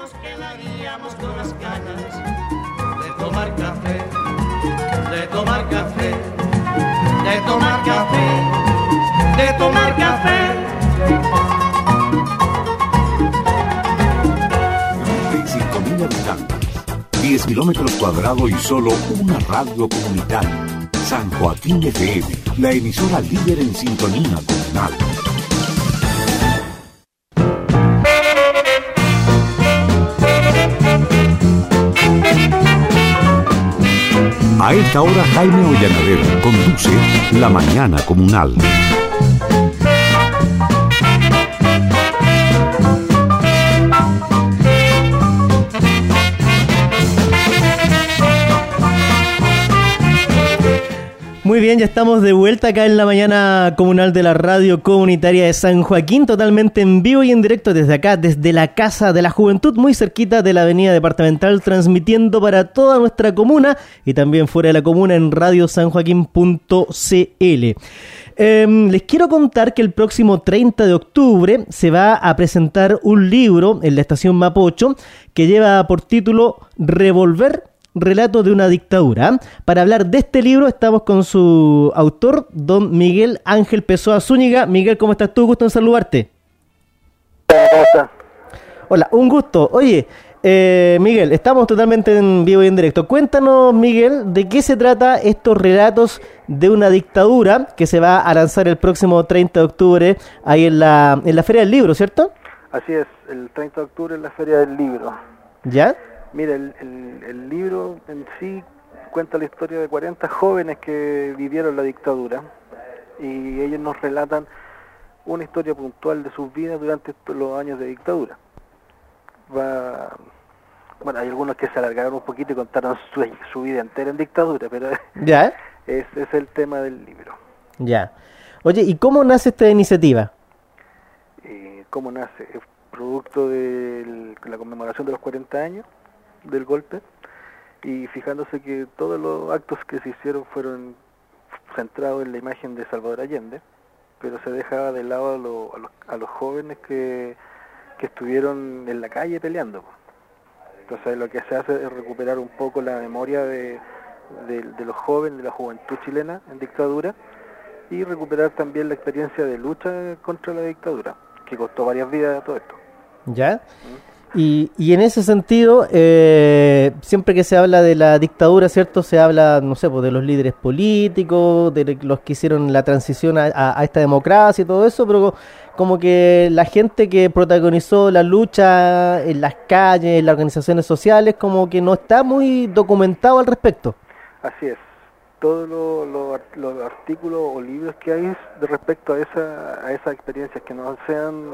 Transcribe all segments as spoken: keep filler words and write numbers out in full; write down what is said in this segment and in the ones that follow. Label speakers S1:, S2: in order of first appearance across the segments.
S1: nos quedaríamos con las ganas de tomar café, de tomar café, de tomar café, de tomar café.
S2: noventa y cinco mil habitantes, diez kilómetros cuadrados y solo una radio comunitaria. San Joaquín F M, la emisora líder en sintonía comunal. A esta hora Jaime Ollanadero conduce La Mañana Comunal.
S3: Muy bien, ya estamos de vuelta acá en la mañana comunal de la radio comunitaria de San Joaquín, totalmente en vivo y en directo desde acá, desde la Casa de la Juventud, muy cerquita de la avenida departamental, transmitiendo para toda nuestra comuna y también fuera de la comuna en radio san joaquín punto c l. Eh, les quiero contar que el próximo treinta de octubre se va a presentar un libro en la estación Mapocho que lleva por título Revolver, relatos de una dictadura. Para hablar de este libro estamos con su autor, don Miguel Ángel Pessoa Zúñiga. Miguel, ¿cómo estás tú? Gusto en saludarte.
S4: ¿Cómo estás?
S3: Hola, un gusto. Oye, eh, Miguel, estamos totalmente en vivo y en directo. Cuéntanos, Miguel, de qué se trata estos relatos de una dictadura que se va a lanzar el próximo treinta de octubre ahí en la, en la Feria del Libro, ¿cierto?
S4: Así es, el treinta de octubre en la Feria del Libro.
S3: ¿Ya?
S4: Mira, el, el, el libro en sí cuenta la historia de cuarenta jóvenes que vivieron la dictadura y ellos nos relatan una historia puntual de sus vidas durante estos, los años de dictadura. Va, bueno, hay algunos que se alargaron un poquito y contaron su, su vida entera en dictadura, pero
S3: ¿ya?
S4: ese es el tema del libro.
S3: Ya. Oye, ¿y cómo nace esta iniciativa?
S4: Eh, ¿Cómo nace? Es producto de la conmemoración de los cuarenta años del golpe y fijándose que todos los actos que se hicieron fueron centrados en la imagen de Salvador Allende, pero se dejaba de lado a, lo, a, los, a los jóvenes que, que estuvieron en la calle peleando. Entonces lo que se hace es recuperar un poco la memoria de, de, de los jóvenes, de la juventud chilena en dictadura y recuperar también la experiencia de lucha contra la dictadura, que costó varias vidas a todo esto.
S3: ¿Ya? ¿Mm? Y, y en ese sentido, eh, siempre que se habla de la dictadura, ¿cierto? Se habla, no sé, pues de los líderes políticos, de los que hicieron la transición a, a, a esta democracia y todo eso, pero como que la gente que protagonizó la lucha en las calles, en las organizaciones sociales, como que no está muy documentado al respecto.
S4: Así es. Todos los lo, lo artículos o libros que hay de respecto a esa a esas experiencias que no sean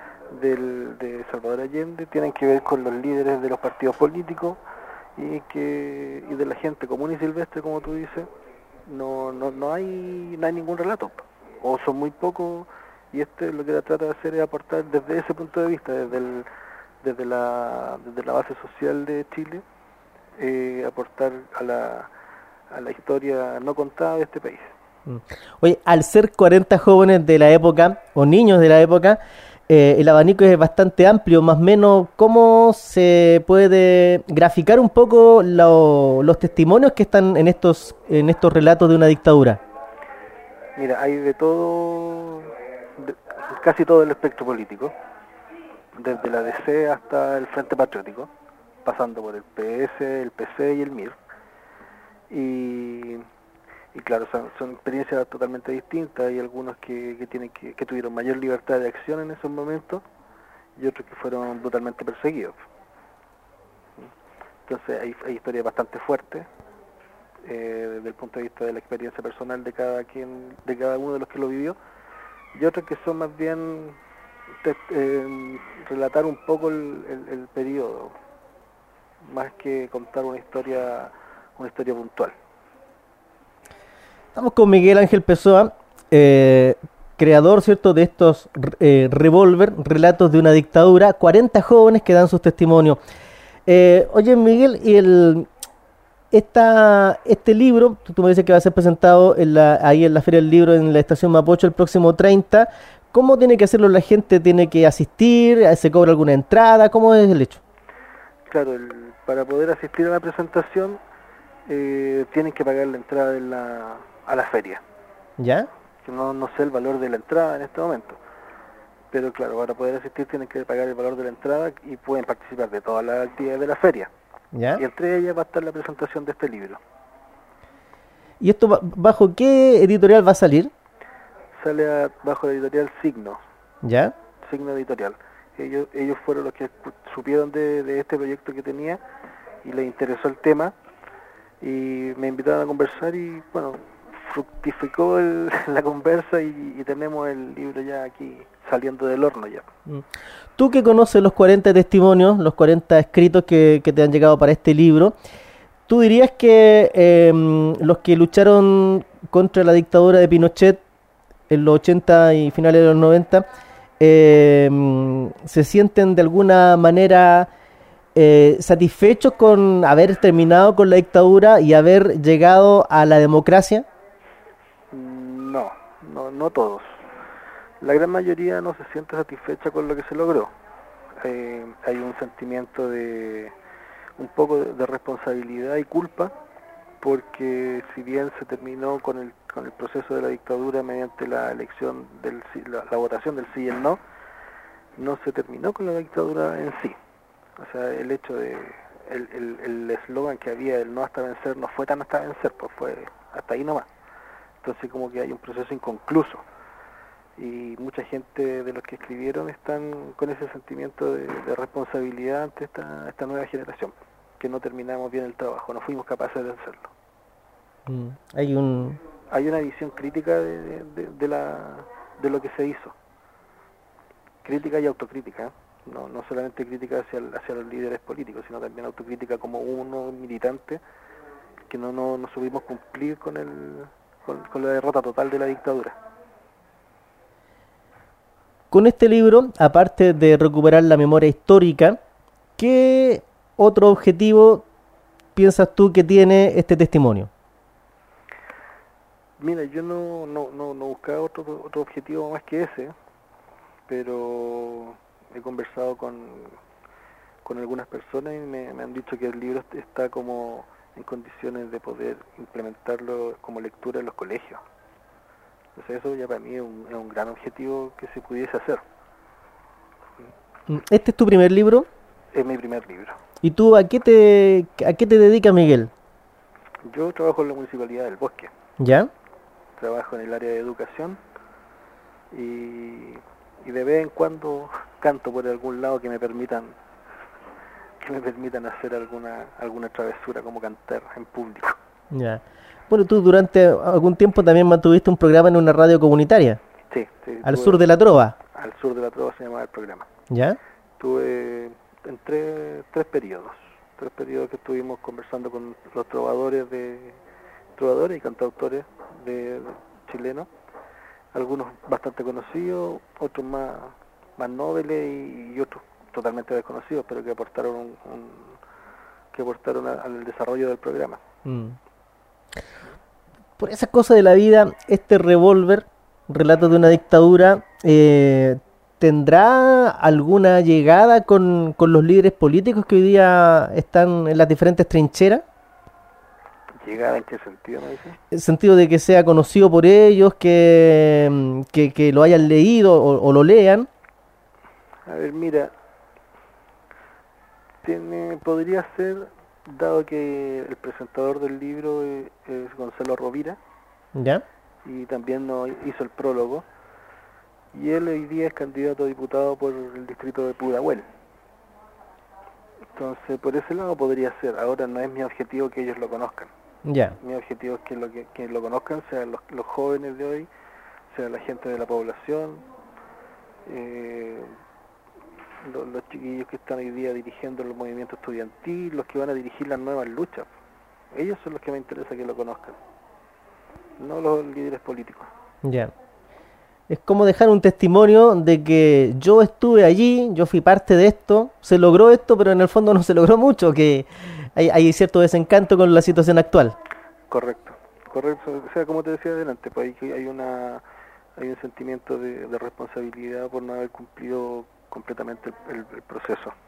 S4: Del, de Salvador Allende tienen que ver con los líderes de los partidos políticos y que y de la gente común y silvestre, como tú dices, no no no hay no hay ningún relato, o son muy pocos, y este lo que trata de hacer es aportar desde ese punto de vista, desde el, desde la desde la base social de Chile, eh, aportar a la a la historia no contada de este país.
S3: Oye, al ser cuarenta jóvenes de la época o niños de la época, Eh, el abanico es bastante amplio, más o menos. ¿Cómo se puede graficar un poco lo, los testimonios que están en estos en estos relatos de una dictadura?
S4: Mira, hay de todo, de, casi todo el espectro político, desde la D C hasta el Frente Patriótico, pasando por el P S, el P C y el M I R. Y... Y claro, son, son experiencias totalmente distintas. Hay algunos que, que tienen que, que tuvieron mayor libertad de acción en esos momentos y otros que fueron brutalmente perseguidos. Entonces hay, hay historias bastante fuertes eh, desde el punto de vista de la experiencia personal de cada quien, de cada uno de los que lo vivió, y otros que son más bien te, eh, relatar un poco el, el, el periodo, más que contar una historia, una historia puntual.
S3: Estamos con Miguel Ángel Pessoa, eh, creador, ¿cierto?, de estos eh, Revolver, relatos de una dictadura, cuarenta jóvenes que dan sus testimonios. Eh, oye, Miguel, y el esta este libro, tú, tú me dices que va a ser presentado en la, ahí en la Feria del Libro, en la Estación Mapocho, el próximo treinta. ¿Cómo tiene que hacerlo la gente? ¿Tiene que asistir? ¿Se cobra alguna entrada? ¿Cómo es el hecho?
S4: claro, el, para poder asistir a la presentación eh, tienen que pagar la entrada en la, a la feria.
S3: ¿Ya?
S4: Que no, no sé el valor de la entrada en este momento. Pero claro, para poder asistir tienen que pagar el valor de la entrada y pueden participar de todas las actividades de la feria.
S3: ¿Ya?
S4: Y entre ellas va a estar la presentación de este libro.
S3: ¿Y esto ba- bajo qué editorial va a salir?
S4: Sale a- bajo la editorial Signo,
S3: ¿Ya?
S4: Signo Editorial. Ellos, ellos fueron los que escu- supieron de, de este proyecto que tenía y les interesó el tema y me invitaron a conversar y bueno, fructificó el- la conversa y, y tenemos el libro ya aquí saliendo del horno ya.
S3: Mm. Tú que conoces los cuarenta testimonios, los cuarenta escritos que, que te han llegado para este libro, ¿tú dirías que eh, los que lucharon contra la dictadura de Pinochet en los ochenta y finales de los noventa eh, se sienten de alguna manera eh, satisfechos con haber terminado con la dictadura y haber llegado a la democracia?
S4: No, no, no todos. La gran mayoría no se siente satisfecha con lo que se logró. Eh, hay un sentimiento de un poco de, de responsabilidad y culpa, porque si bien se terminó con el con el proceso de la dictadura mediante la elección del sí- la, la votación del sí y el no, no se terminó con la dictadura en sí. O sea, el hecho de el el el eslogan que había del no hasta vencer no fue tan hasta vencer, pues fue hasta ahí nomás. Entonces como que hay un proceso inconcluso y mucha gente de los que escribieron están con ese sentimiento de, de responsabilidad ante esta, esta nueva generación, que no terminamos bien el trabajo, no fuimos capaces de hacerlo.
S3: Mm. Hay un...
S4: Hay una visión crítica de, de, de, la, de lo que se hizo, crítica y autocrítica, ¿eh? no, no solamente crítica hacia, el- hacia los líderes políticos, sino también autocrítica como uno militante que no, no, no supimos cumplir con, el, con, con la derrota total de la dictadura.
S3: Con este libro, aparte de recuperar la memoria histórica, ¿qué otro objetivo piensas tú que tiene este testimonio?
S4: Mira, yo no, no, no, no buscaba otro, otro objetivo más que ese, pero he conversado con, con algunas personas y me, me han dicho que el libro está como en condiciones de poder implementarlo como lectura en los colegios. Entonces eso ya para mí es un, es un gran objetivo que se pudiese hacer.
S3: ¿Este es tu primer libro?
S4: Es mi primer libro.
S3: ¿Y tú a qué te, a qué te dedicas, Miguel?
S4: Yo trabajo en la Municipalidad del Bosque,
S3: ¿Ya?
S4: trabajo en el área de educación y, y de vez en cuando canto por algún lado que me permitan que me permitan hacer alguna alguna travesura como cantar en público.
S3: Ya. Bueno, tú durante algún tiempo también mantuviste un programa en una radio comunitaria,
S4: Sí, sí,
S3: al
S4: tuve-
S3: sur de la Trova,
S4: al sur de la Trova se llamaba el programa.
S3: ¿ya?
S4: Tuve en tres, tres periodos, tres periodos que estuvimos conversando con los trovadores de trovadores y cantautores de, de chilenos, algunos bastante conocidos, otros más más nobles y, y otros totalmente desconocidos, pero que aportaron un, un- que aportaron a- al desarrollo del programa.
S3: Mm. Por esas cosas de la vida, este revólver, relato de una dictadura, eh, ¿tendrá alguna llegada con, con los líderes políticos que hoy día están en las diferentes trincheras?
S4: ¿Llegada en qué sentido, me dice?
S3: En el sentido de que sea conocido por ellos, que, mm, que, que lo hayan leído o, o lo lean.
S4: A ver, mira, tiene, podría ser, dado que el presentador del libro es, es Gonzalo Rovira,
S3: ¿Ya?
S4: y también nos hizo el prólogo, y él hoy día es candidato a diputado por el distrito de Pudahuel. Entonces, por ese lado podría ser. Ahora no es mi objetivo que ellos lo conozcan.
S3: Ya.
S4: Mi objetivo es que lo, que, que lo conozcan sean los, los jóvenes de hoy, sea la gente de la población, eh, los, los chiquillos que están hoy día dirigiendo el movimiento estudiantil, los que van a dirigir las nuevas luchas. Ellos son los que me interesa que lo conozcan, no los líderes políticos.
S3: Ya. Es como dejar un testimonio de que yo estuve allí, yo fui parte de esto, se logró esto, pero en el fondo no se logró mucho, que hay, hay cierto desencanto con la situación actual.
S4: Correcto, correcto. O sea, como te decía adelante, pues hay, hay una hay un sentimiento de, de responsabilidad por no haber cumplido completamente el, el- el proceso.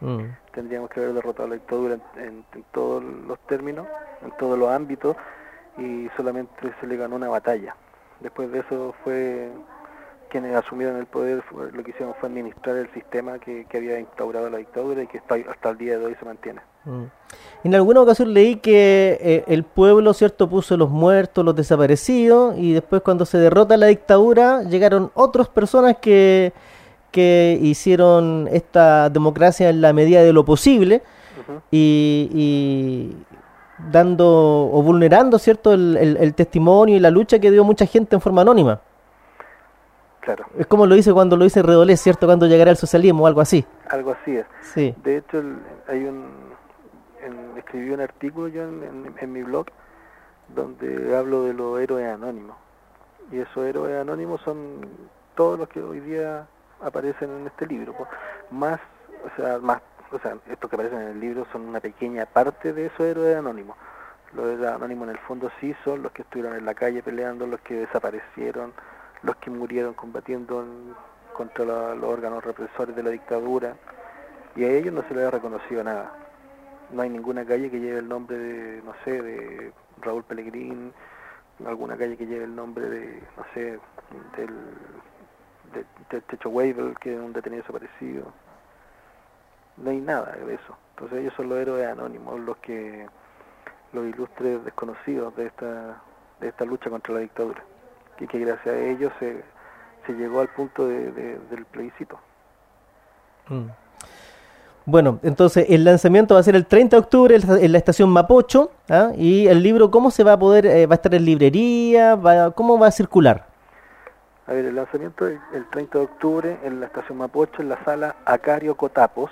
S3: Mm.
S4: Tendríamos que haber derrotado la dictadura en, en, en todos los términos, en todos los ámbitos, y solamente se le ganó una batalla. Después de eso fue quienes asumieron el poder, fue, lo que hicieron fue administrar el sistema que, que había instaurado la dictadura y que hasta, hasta el día de hoy se mantiene.
S3: Mm. En alguna ocasión leí que eh, el pueblo, cierto, puso los muertos, los desaparecidos, y después cuando se derrota la dictadura llegaron otras personas que, que hicieron esta democracia en la medida de lo posible. Uh-huh. y, y dando o vulnerando, cierto, el, el, el testimonio y la lucha que dio mucha gente en forma anónima.
S4: Claro.
S3: Es como lo dice cuando lo dice Redolés, ¿cierto? Cuando llegará el socialismo o algo así.
S4: Algo así es.
S3: Sí.
S4: De hecho, el, hay un en, escribí un artículo yo en, en, en mi blog donde hablo de los héroes anónimos. Y esos héroes anónimos son todos los que hoy día aparecen en este libro. Pues, más, o sea, más, o sea, estos que aparecen en el libro son una pequeña parte de esos héroes anónimos. Los héroes anónimos en el fondo sí son los que estuvieron en la calle peleando, los que desaparecieron, los que murieron combatiendo en, contra la, los órganos represores de la dictadura, y a ellos no se les ha reconocido nada. No hay ninguna calle que lleve el nombre de, no sé, de Raúl Pellegrín, alguna calle que lleve el nombre de, no sé, del de, de Techo Weibel, que es un detenido desaparecido. No hay nada de eso. Entonces ellos son los héroes anónimos, los que los ilustres desconocidos de esta de esta lucha contra la dictadura. Y que gracias a ellos se, se llegó al punto de, de, del plebiscito.
S3: Mm. Bueno, entonces el lanzamiento va a ser el treinta de octubre en la estación Mapocho, ¿ah? Y el libro, ¿cómo se va a poder, eh, va a estar en librería, va, cómo va a circular?
S4: A ver, el lanzamiento es el treinta de octubre en la estación Mapocho, en la sala Acario Cotapos.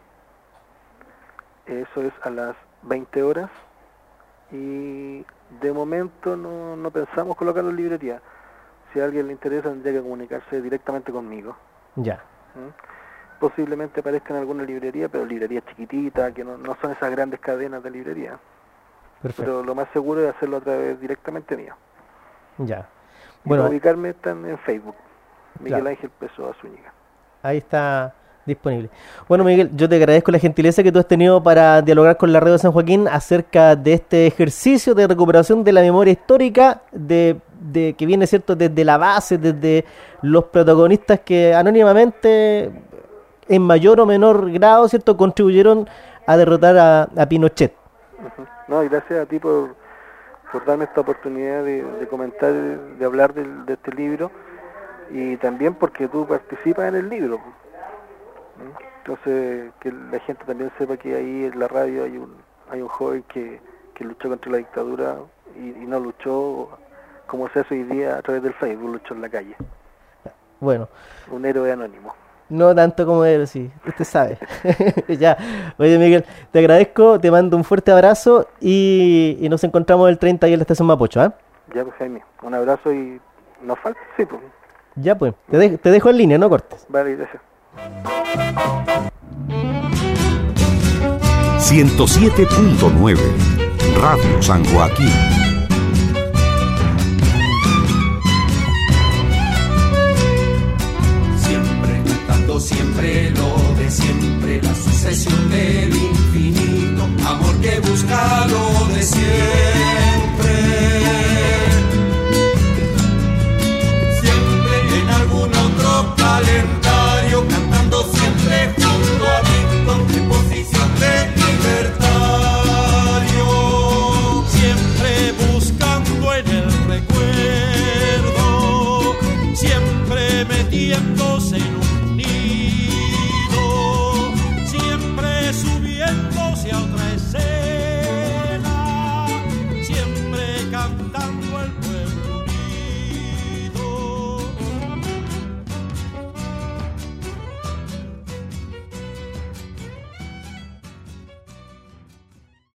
S4: Eso es a las veinte horas. Y de momento no, no pensamos colocarlo en librería. Si a alguien le interesa, tendría que comunicarse directamente conmigo.
S3: Ya.
S4: ¿Mm? Posiblemente aparezca en alguna librería, pero librerías chiquititas, que no, no son esas grandes cadenas de librería. Perfecto. Pero lo más seguro es hacerlo otra vez directamente mío.
S3: Ya.
S4: Y
S3: bueno,
S4: para ubicarme están en Facebook. Miguel
S3: claro.
S4: Ángel Pessoa Zúñiga.
S3: Ahí está disponible. Bueno, Miguel, yo te agradezco la gentileza que tú has tenido para dialogar con la Radio San Joaquín acerca de este ejercicio de recuperación de la memoria histórica de, de que viene, cierto, desde la base, desde los protagonistas que anónimamente, en mayor o menor grado, cierto, contribuyeron a derrotar a, a Pinochet.
S4: Uh-huh. No, y gracias a ti por, por darme esta oportunidad de, de comentar, de hablar de, de este libro, y también porque tú participas en el libro. Entonces, que la gente también sepa que ahí en la radio hay un hay un joven que, que luchó contra la dictadura y, y no luchó como se hace hoy día a través del Facebook, luchó en la calle.
S3: Bueno.
S4: Un héroe anónimo.
S3: No tanto como héroe, sí, usted sabe. Ya, oye Miguel, te agradezco, te mando un fuerte abrazo y, y nos encontramos el treinta ahí en la estación Mapocho, ¿eh?
S4: Ya pues, Jaime, un abrazo y nos falta, sí pues.
S3: Ya pues, te, de, te dejo en línea, no cortes.
S4: Vale, gracias.
S2: ciento siete punto nueve Radio San Joaquín.
S5: Siempre cantando, siempre lo de siempre, la sucesión del infinito, amor que busca lo de siempre.